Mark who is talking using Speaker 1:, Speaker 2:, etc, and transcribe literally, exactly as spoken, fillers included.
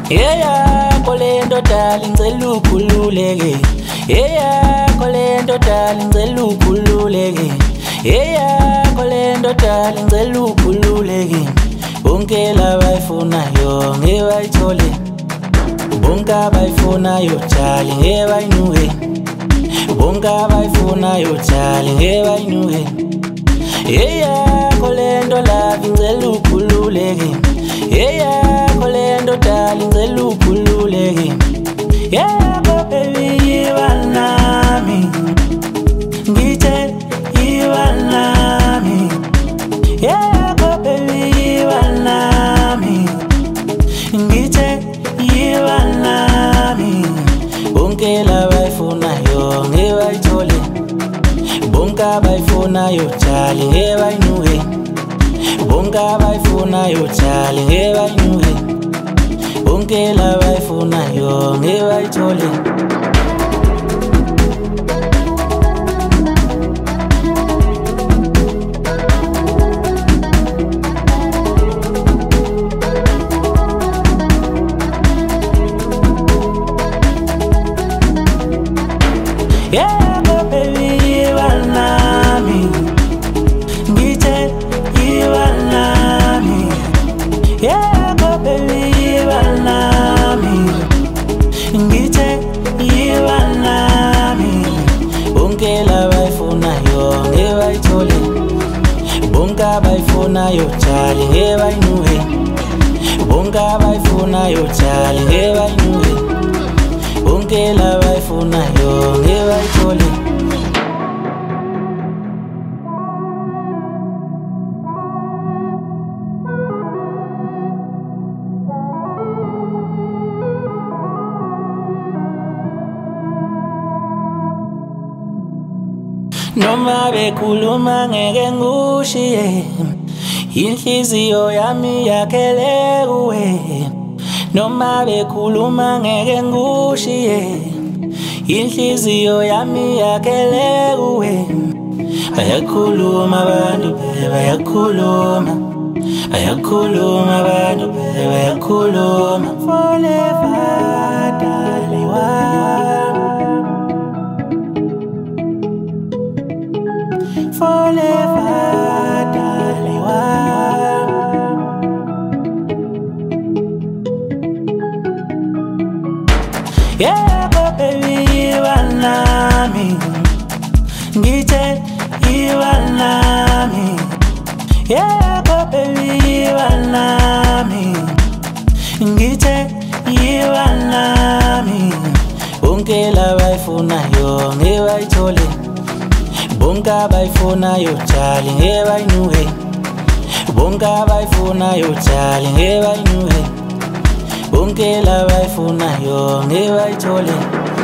Speaker 1: Yeah, kolendo darling ngicela ukhululeke. Yeah, kolendo darling ngicela ukhululeke. Yeah, kolendo darling ngicela ukhululeke. Bonke labayifunayo ngeke bayithole. Bonke abayifunayo darling ngeke bayinuke. Bonke abayifunayo darling ngeke bayinuke. Yeah, kolendo love ngicela ukhululeke. Yeah, kolendo darling ngicela ukhululeke. Yeah, baby yiba nami ngithe yiba nami. Yeah, baby yiba nami ngithe yiba nami. Bonke labayifunayo ngeke bayithole. Bonke abayifunayo darling ngeke bayinuke. Bonke abayifunayo darling ngeke bayinuke. Bonke labayifunayo ngeke bayithole. Yeah, baby yiba nami ngithe yiba nami. Yeah, baby yiba nami ngithe yiba nami. Bonke labayifunayo ngeke bayithole. Bonke abayifunayo darling ngeke bayinuke. Bonke abayifunayo darling ngeke bayinuke. Bonke labayifunayo ngeke bayithole. Noma bekhuluma ngeke ngikushiye. Inhliziyo yami yakhele kuwe. Noma bekhuluma ngeke ngikushiye. Inhliziyo yami yakhele kuwe. Bayakhuluma abantu bayakhuluma. Bayakhuluma abantu bayakhuluma. Forever darling forever darling yeah, baby yiba nami ngithe yiba nami. Yeah, baby yiba nami ngithe yiba nami. Bonke labayifunayo ngeke bayithole. Bonke abayifunayo darling ngeke bayinuke. Bonke abayifunayo darling ngeke bayinuke. Bonke labayifunayo ngeke bayithole.